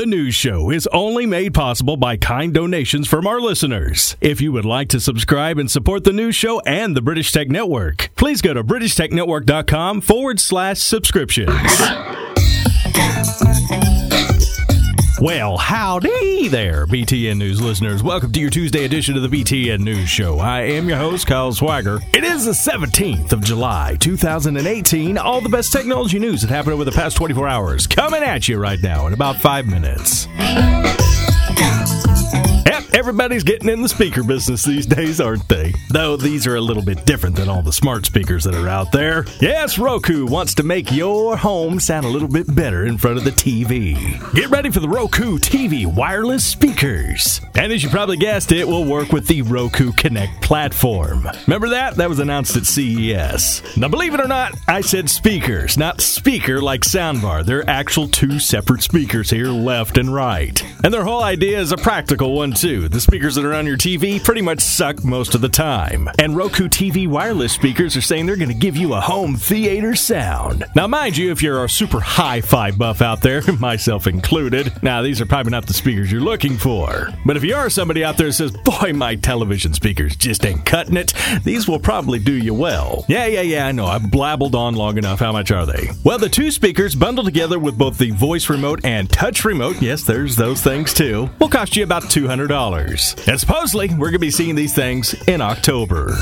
The news show is only made possible by kind donations from our listeners. If you would like to subscribe and support the news show and the British Tech Network, please go to BritishTechNetwork.com/subscriptions. Well, howdy there, BTN News listeners. Welcome to your Tuesday edition of the BTN News Show. I am your host, Kyle Swagger. It is the 17th of July, 2018. All the best technology news that happened over the past 24 hours coming at you right now in about 5 minutes. Yep, everybody's getting in the speaker business these days, aren't they? Though these are a little bit different than all the smart speakers that are out there. Yes, Roku wants to make your home sound a little bit better in front of the TV. Get ready for the Roku TV wireless speakers. And as you probably guessed, it will work with the Roku Connect platform. Remember that? That was announced at CES. Now, believe it or not, I said speakers, not speaker like soundbar. They're actual two separate speakers here, left and right. And their whole idea is a practical one, too. The speakers that are on your TV pretty much suck most of the time. And Roku TV wireless speakers are saying they're going to give you a home theater sound. Now, mind you, if you're a super hi-fi buff out there, myself included, now these are probably not the speakers you're looking for. But if you are somebody out there that says, boy, my television speakers just ain't cutting it, these will probably do you well. Yeah, I know. I've blabbled on long enough. How much are they? Well, the two speakers bundled together with both the voice remote and touch remote, yes, there's those things too, will cost you about $200. And supposedly, we're going to be seeing these things in October.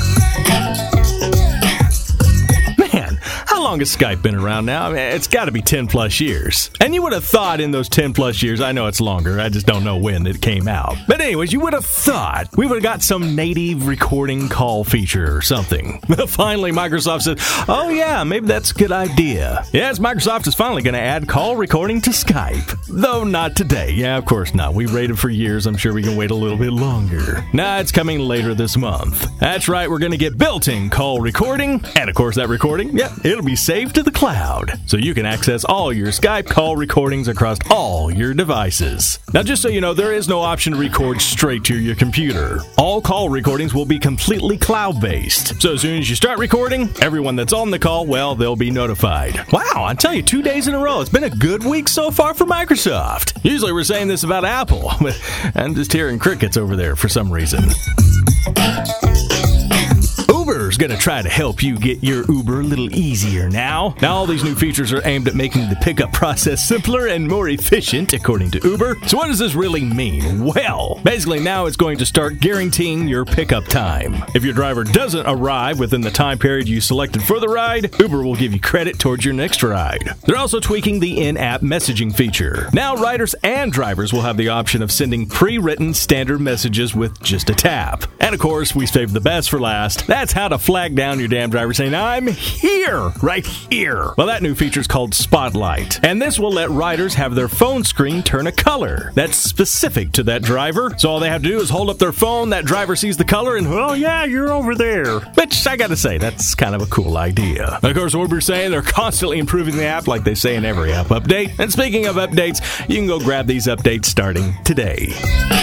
Man, how long has Skype been around now? I mean, it's got to be 10 plus years. And you would have thought in those 10 plus years, I know it's longer, I just don't know when it came out. But anyways, you would have thought we would have got some native recording call feature or something. Finally, Microsoft said, oh yeah, maybe that's a good idea. Yes, Microsoft is finally going to add call recording to Skype. Though not today. Yeah, of course not. We waited for years. I'm sure we can wait a little bit longer. Nah, it's coming later this month. That's right, we're going to get built-in call recording. And of course, that recording, it'll be saved to the cloud. So you can access all your Skype call recordings across all your devices. Now, just so you know, there is no option to record straight to your computer. All call recordings will be completely cloud-based. So as soon as you start recording, everyone that's on the call, well, they'll be notified. Wow, I tell you, 2 days in a row. It's been a good week so far for Microsoft. Usually we're saying this about Apple, but I'm just hearing crickets over there for some reason. Uber's going to try to help you get your Uber a little easier now. Now, all these new features are aimed at making the pickup process simpler and more efficient, according to Uber. So what does this really mean? Well, basically now it's going to start guaranteeing your pickup time. If your driver doesn't arrive within the time period you selected for the ride, Uber will give you credit towards your next ride. They're also tweaking the in-app messaging feature. Now, riders and drivers will have the option of sending pre-written standard messages with just a tap. And of course, we saved the best for last. That's how to flag down your damn driver saying, I'm here, right here. Well, that new feature is called Spotlight. And this will let riders have their phone screen turn a color that's specific to that driver. So all they have to do is hold up their phone, that driver sees the color, and, oh yeah, you're over there. Which, I gotta say, that's kind of a cool idea. Of course, Uber's saying they're constantly improving the app like they say in every app update. And speaking of updates, you can go grab these updates starting today.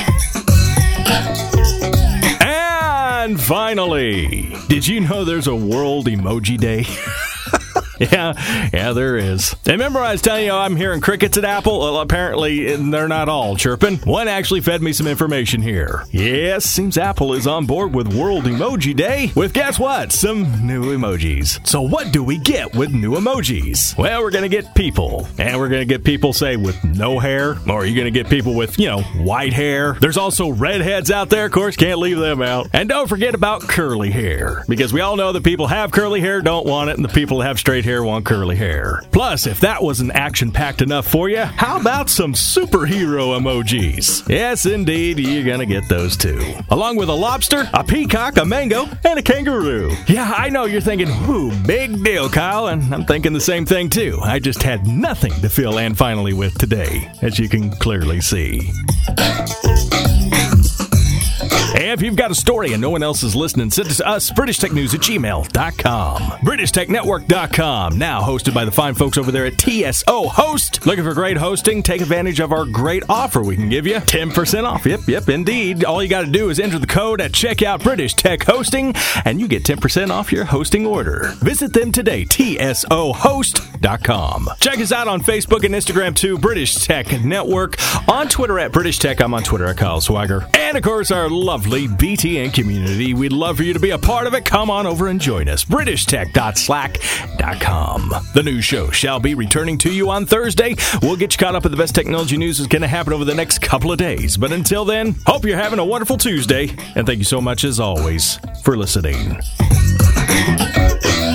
And finally, did you know there's a World Emoji Day? Yeah, there is. And remember I was telling you I'm hearing crickets at Apple? Well, apparently they're not all chirping. One actually fed me some information here. Yes, seems Apple is on board with World Emoji Day with, guess what? Some new emojis. So what do we get with new emojis? Well, we're going to get people. And we're going to get people, say, with no hair. Or you're going to get people with, white hair. There's also redheads out there. Of course, can't leave them out. And don't forget about curly hair. Because we all know that people have curly hair, don't want it, and the people that have straight hair want curly hair. Plus, if that wasn't action-packed enough for you, how about some superhero emojis? Yes, indeed, you're gonna get those too. Along with a lobster, a peacock, a mango, and a kangaroo. Yeah, I know you're thinking, ooh, big deal, Kyle, and I'm thinking the same thing too. I just had nothing to fill and finally with today, as you can clearly see. If you've got a story and no one else is listening, send it to us, BritishTechNews@gmail.com. BritishTechNetwork.com, now hosted by the fine folks over there at TSO Host. Looking for great hosting? Take advantage of our great offer we can give you. 10% off. Yep, indeed. All you got to do is enter the code at checkout, British Tech Hosting, and you get 10% off your hosting order. Visit them today, TSOHost.com. BritishTech.com. Check us out on Facebook and Instagram too, British Tech Network. On Twitter at British Tech. I'm on Twitter at Kyle Swagger. And of course, our lovely BTN community. We'd love for you to be a part of it. Come on over and join us. BritishTech.slack.com. The new show shall be returning to you on Thursday. We'll get you caught up with the best technology news that's going to happen over the next couple of days. But until then, hope you're having a wonderful Tuesday. And thank you so much, as always, for listening.